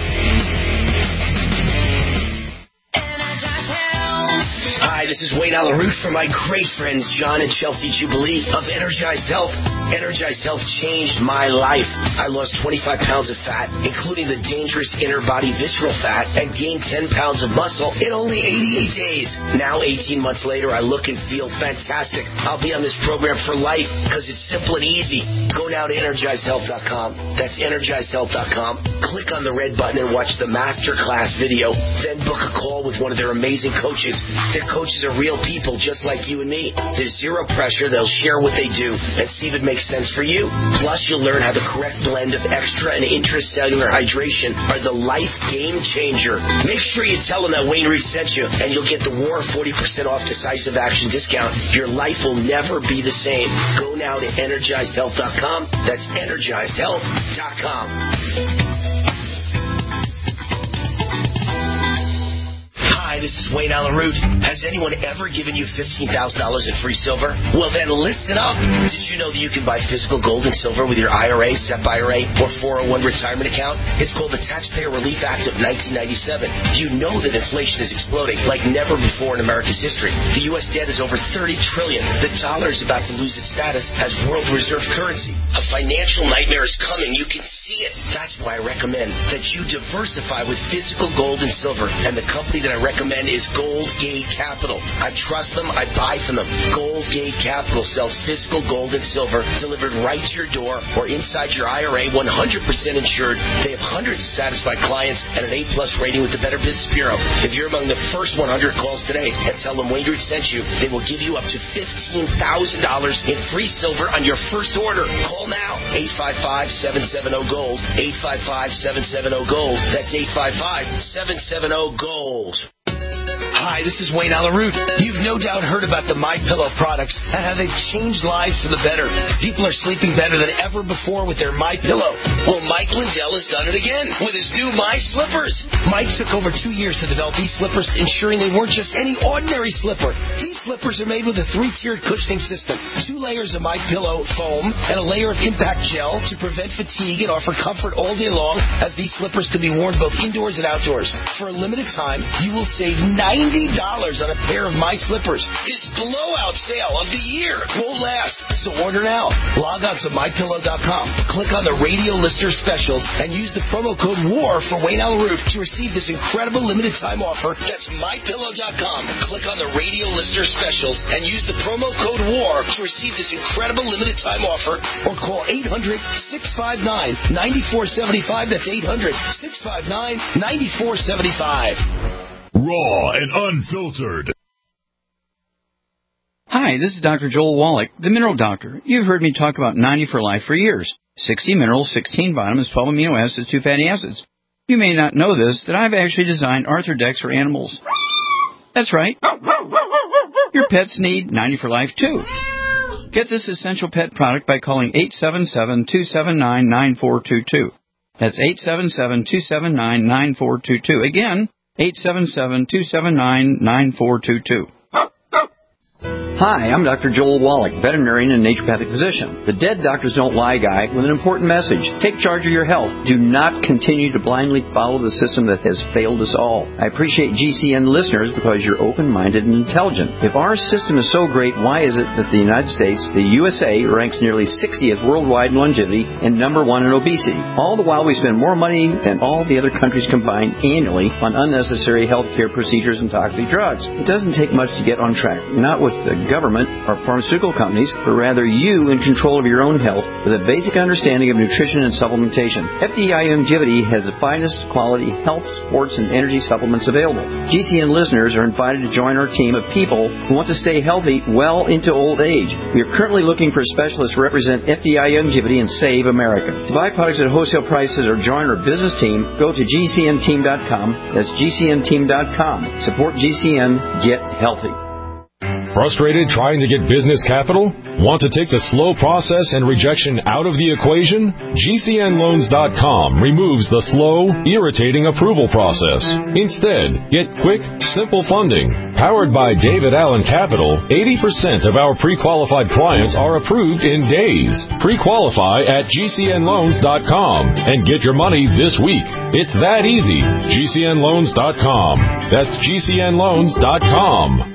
Hi, this is Wayne Allyn Root from my great friends John and Chelsea Jubilee of Energized Health. Energized Health changed my life. I lost twenty-five pounds of fat, including the dangerous inner body visceral fat, and gained ten pounds of muscle in only eighty-eight days. Now, eighteen months later, I look and feel fantastic. I'll be on this program for life because it's simple and easy. Go now to energized health dot com. That's energized health dot com. Click on the red button and watch the masterclass video. Then book a call with one of their amazing coaches. Their coaches are real people just like you and me. There's zero pressure. They'll share what they do and see if it makes sense for you. Plus, you'll learn how the correct blend of extra and intracellular hydration are the life game changer. Make sure you tell them that Wayne Root sent you, and you'll get the War forty percent off decisive action discount. Your life will never be the same. Go now to energized health dot com. That's energized health dot com. Hi, this is Wayne Allyn Root. Has anyone ever given you fifteen thousand dollars in free silver? Well, then listen up. Did you know that you can buy physical gold and silver with your I R A, S E P I R A, or four oh one retirement account? It's called the Taxpayer Relief Act of nineteen ninety-seven. Do you know that inflation is exploding like never before in America's history? The U S debt is over thirty trillion dollars. The dollar is about to lose its status as world reserve currency. A financial nightmare is coming. You can see it. That's why I recommend that you diversify with physical gold and silver. And the company that I recommend is Goldgate Capital. I trust them. I buy from them. Goldgate Capital sells physical gold and silver delivered right to your door or inside your I R A, one hundred percent insured. They have hundreds of satisfied clients and an A-plus rating with the Better Business Bureau. If you're among the first one hundred calls today and tell them Wayne Root sent you, they will give you up to fifteen thousand dollars in free silver on your first order. Call now. eight five five, seven seven zero, GOLD. eight five five, seven seven zero, GOLD. That's eight five five, seven seven zero, GOLD. Hi, this is Wayne Allyn Root. You've no doubt heard about the MyPillow products and how they've changed lives for the better. People are sleeping better than ever before with their MyPillow. Well, Mike Lindell has done it again with his new My Slippers. Mike took over two years to develop these slippers, ensuring they weren't just any ordinary slipper. These slippers are made with a three-tiered cushioning system, two layers of MyPillow foam, and a layer of impact gel to prevent fatigue and offer comfort all day long, as these slippers can be worn both indoors and outdoors. For a limited time, you will save ninety dollars on a pair of My Slippers. This blowout sale of the year won't last, so order now. Log on to my pillow dot com, click on the radio lister specials, and use the promo code WAR for Wayne Allyn Root to receive this incredible limited time offer. That's my pillow dot com. Click on the radio lister specials and use the promo code WAR to receive this incredible limited time offer, or call eight hundred, six five nine, nine four seven five. That's eight hundred, six five nine, nine four seven five. Raw and unfiltered. Hi, Hi, this is Doctor Joel Wallach, the Mineral Doctor. You've heard me talk about ninety for Life for years. sixty minerals, sixteen vitamins, twelve amino acids, two fatty acids. You may not know this, that I've actually designed Arthrodex for animals. That's right. Your pets need ninety for Life, too. Get this essential pet product by calling eight seven seven, two seven nine, nine four two two. That's eight seven seven, two seven nine, nine four two two. Again, eight seven seven, two seven nine, nine four two two. Hi, I'm Doctor Joel Wallach, veterinarian and naturopathic physician. The Dead Doctors Don't Lie guy with an important message. Take charge of your health. Do not continue to blindly follow the system that has failed us all. I appreciate G C N listeners because you're open-minded and intelligent. If our system is so great, why is it that the United States, the U S A, ranks nearly sixtieth worldwide in longevity and number one in obesity? All the while we spend more money than all the other countries combined annually on unnecessary health care procedures and toxic drugs. It doesn't take much to get on track. Not with the government or pharmaceutical companies, but rather you in control of your own health with a basic understanding of nutrition and supplementation. F D I Longevity has the finest quality health, sports, and energy supplements available. G C N listeners are invited to join our team of people who want to stay healthy well into old age. We are currently looking for specialists to represent F D I Longevity and Save America. To buy products at wholesale prices or join our business team, go to G C N team dot com. That's G C N team dot com. Support G C N. Get healthy. Frustrated trying to get business capital? Want to take the slow process and rejection out of the equation? G C N loans dot com removes the slow, irritating approval process. Instead, get quick, simple funding. Powered by David Allen Capital, eighty percent of our pre-qualified clients are approved in days. Pre-qualify at G C N loans dot com and get your money this week. It's that easy. G C N loans dot com. That's G C N loans dot com.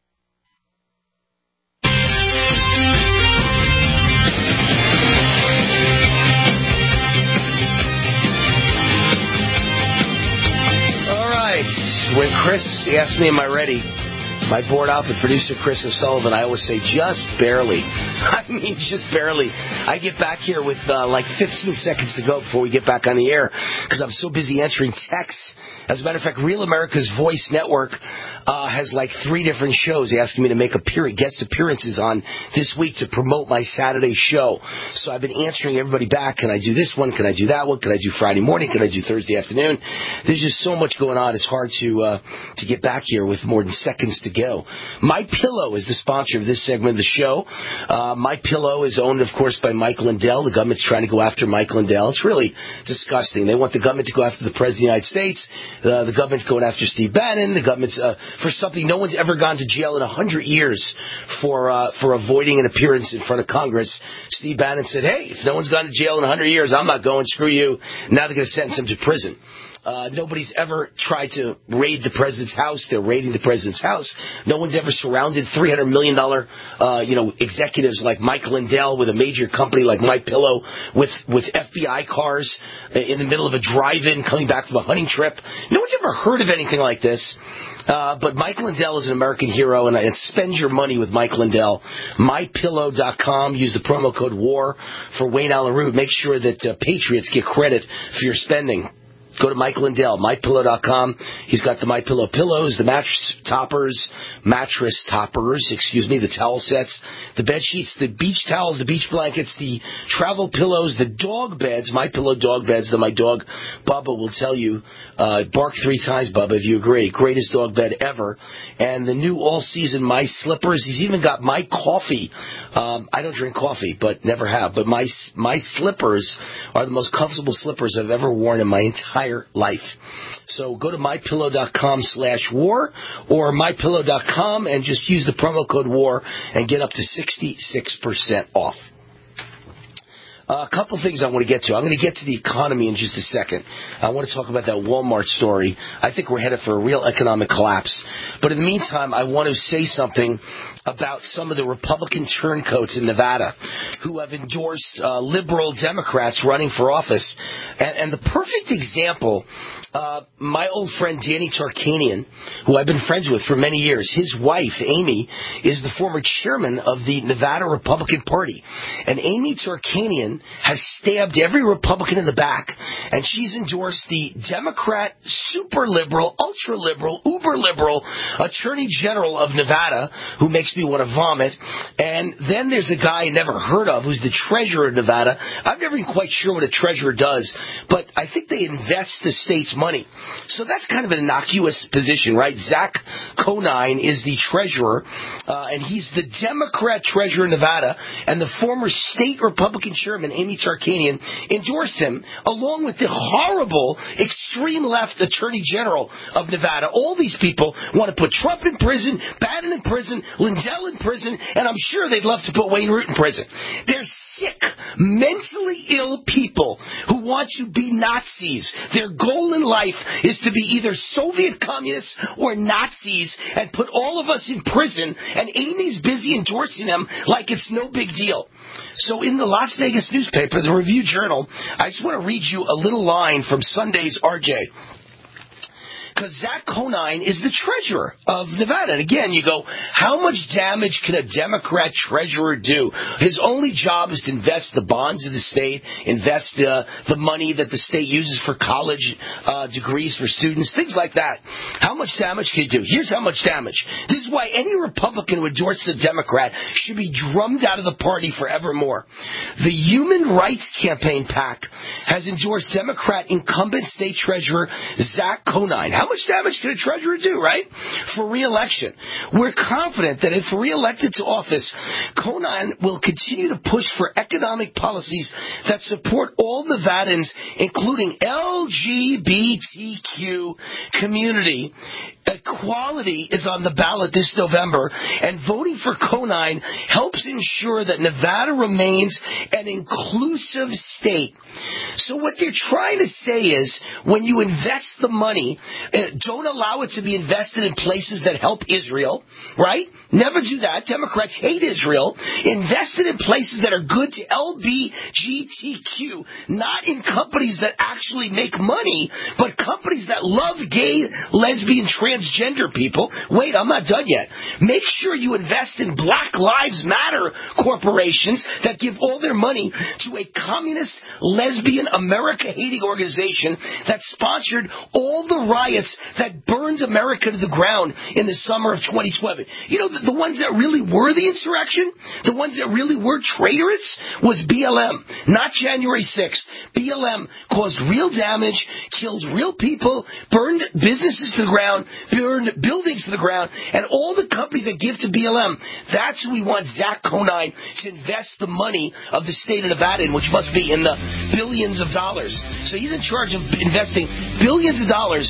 When Chris asks me, am I ready? My board outfit producer, Chris O'Sullivan, I always say, just barely. I mean, just barely. I get back here with uh, like fifteen seconds to go before we get back on the air because I'm so busy answering texts. As a matter of fact, Real America's Voice Network uh, has like three different shows asking me to make appear- guest appearances on this week to promote my Saturday show. So I've been answering everybody back. Can I do this one? Can I do that one? Can I do Friday morning? Can I do Thursday afternoon? There's just so much going on. It's hard to uh, to get back here with more than seconds to go. My Pillow is the sponsor of this segment of the show. Uh, My Pillow is owned, of course, by Mike Lindell. The government's trying to go after Mike Lindell. It's really disgusting. They want the government to go after the President of the United States. Uh, the government's going after Steve Bannon. The government's uh, for something no one's ever gone to jail in a hundred years for uh, for avoiding an appearance in front of Congress. Steve Bannon said, "Hey, if no one's gone to jail in a hundred years, I'm not going. Screw you." Now they're going to sentence him to prison. Uh, nobody's ever tried to raid the president's house. They're raiding the president's house. No one's ever surrounded three hundred million dollars, uh, you know, executives like Mike Lindell with a major company like My Pillow with, with F B I cars in the middle of a drive-in coming back from a hunting trip. No one's ever heard of anything like this. Uh, but Mike Lindell is an American hero, and, and spend your money with Mike Lindell. My Pillow dot com. Use the promo code WAR for Wayne Allen Root. Make sure that uh, Patriots get credit for your spending. Go to Mike Lindell, My Pillow dot com. He's got the My Pillow pillows, the mattress toppers, mattress toppers, excuse me, the towel sets, the bed sheets, the beach towels, the beach blankets, the travel pillows, the dog beds, My Pillow dog beds that my dog Bubba will tell you. Uh, bark three times, Bubba, if you agree. Greatest dog bed ever. And the new all-season My Slippers. He's even got My Coffee. Um, I don't drink coffee, but never have. But my my slippers are the most comfortable slippers I've ever worn in my entire life. So go to My Pillow dot com slash war or My Pillow dot com and just use the promo code WAR and get up to sixty-six percent off. Uh, a couple things I want to get to. I'm going to get to the economy in just a second. I want to talk about that Walmart story. I think we're headed for a real economic collapse. But in the meantime, I want to say something about some of the Republican turncoats in Nevada who have endorsed uh, liberal Democrats running for office. And, and the perfect example, uh, my old friend Danny Tarkanian, who I've been friends with for many years, his wife, Amy, is the former chairman of the Nevada Republican Party. And Amy Tarkanian woman has stabbed every Republican in the back, and she's endorsed the Democrat, super liberal, ultra liberal, uber liberal Attorney General of Nevada, who makes me want to vomit. And then there's a guy I never heard of who's the treasurer of Nevada. I'm never even quite sure what a treasurer does, but I think they invest the state's money. So that's kind of an innocuous position, right? Zach Conine is the treasurer, uh, and he's the Democrat treasurer of Nevada, and the former state Republican chairman, Amy Tarkanian, endorsed him, along with the horrible extreme left attorney general of Nevada. All these people want to put Trump in prison, Bannon in prison, Lindell in prison, and I'm sure they'd love to put Wayne Root in prison. They're sick, mentally ill people who want to be Nazis. Their goal in life is to be either Soviet communists or Nazis and put all of us in prison, and Amy's busy endorsing them like it's no big deal. So in the Las Vegas newspaper, the Review-Journal, I just want to read you a little line from Sunday's R J. Because Zach Conine is the treasurer of Nevada. And again, you go, how much damage can a Democrat treasurer do? His only job is to invest the bonds of the state, invest uh, the money that the state uses for college uh, degrees for students, things like that. How much damage can he do? Here's how much damage. This is why any Republican who endorses a Democrat should be drummed out of the party forevermore. The Human Rights Campaign PAC has endorsed Democrat incumbent state treasurer Zach Conine. How much damage can a treasurer do, right? For re-election. We're confident that if re-elected to office, Conine will continue to push for economic policies that support all Nevadans, including L G B T Q community. Equality is on the ballot this November, and voting for Conine helps ensure that Nevada remains an inclusive state. So what they're trying to say is, when you invest the money, don't allow it to be invested in places that help Israel, right? Never do that. Democrats hate Israel. Invest it in places that are good to L G B T Q, not in companies that actually make money, but companies that love gay, lesbian, transgender people. Wait, I'm not done yet. Make sure you invest in Black Lives Matter corporations that give all their money to a communist, lesbian, America-hating organization that sponsored all the riots that burned America to the ground in the summer of twenty twelve. You know, the, the ones that really were the insurrection, the ones that really were traitorous, was B L M, not January sixth. B L M caused real damage, killed real people, burned businesses to the ground, burned buildings to the ground, and all the companies that give to B L M, that's who we want Zach Conine to invest the money of the state of Nevada in, which must be in the billions of dollars. So he's in charge of investing billions of dollars,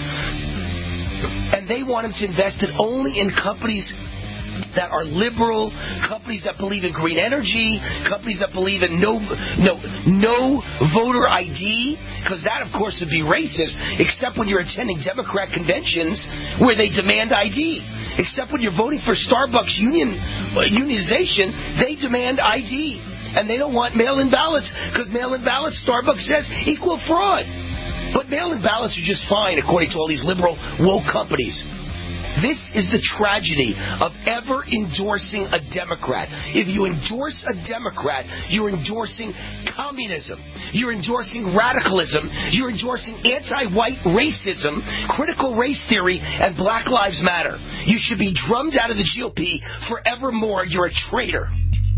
and they want him to invest it only in companies that are liberal, companies that believe in green energy, companies that believe in no no no voter I D, because that, of course, would be racist, except when you're attending Democrat conventions where they demand I D. Except when you're voting for Starbucks union uh, unionization, they demand I D. And they don't want mail-in ballots, because mail-in ballots, Starbucks says, equal fraud. But mail-in ballots are just fine, according to all these liberal, woke companies. This is the tragedy of ever endorsing a Democrat. If you endorse a Democrat, you're endorsing communism. You're endorsing radicalism. You're endorsing anti-white racism, critical race theory, and Black Lives Matter. You should be drummed out of the G O P forevermore. You're a traitor.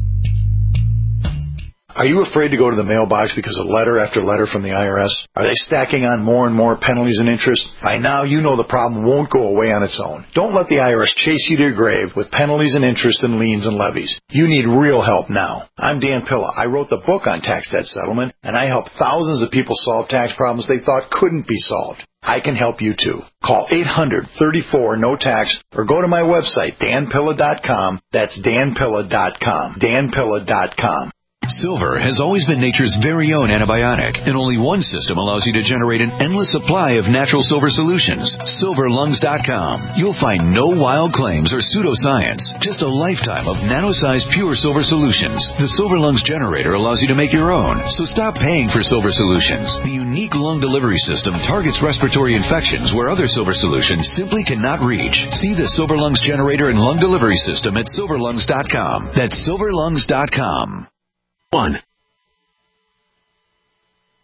Are you afraid to go to the mailbox because of letter after letter from the I R S? Are they stacking on more and more penalties and interest? By now, you know the problem won't go away on its own. Don't let the I R S chase you to your grave with penalties and interest and liens and levies. You need real help now. I'm Dan Pilla. I wrote the book on tax debt settlement, and I help thousands of people solve tax problems they thought couldn't be solved. I can help you too. Call eight hundred, thirty-four, no tax or go to my website, dan pilla dot com. That's dan pilla dot com. dan pilla dot com. Silver has always been nature's very own antibiotic, and only one system allows you to generate an endless supply of natural silver solutions. silver lungs dot com. You'll find no wild claims or pseudoscience, just a lifetime of nano-sized pure silver solutions. The Silver Lungs generator allows you to make your own, so stop paying for silver solutions. The unique lung delivery system targets respiratory infections where other silver solutions simply cannot reach. See the Silver Lungs generator and lung delivery system at silver lungs dot com. That's silver lungs dot com. One.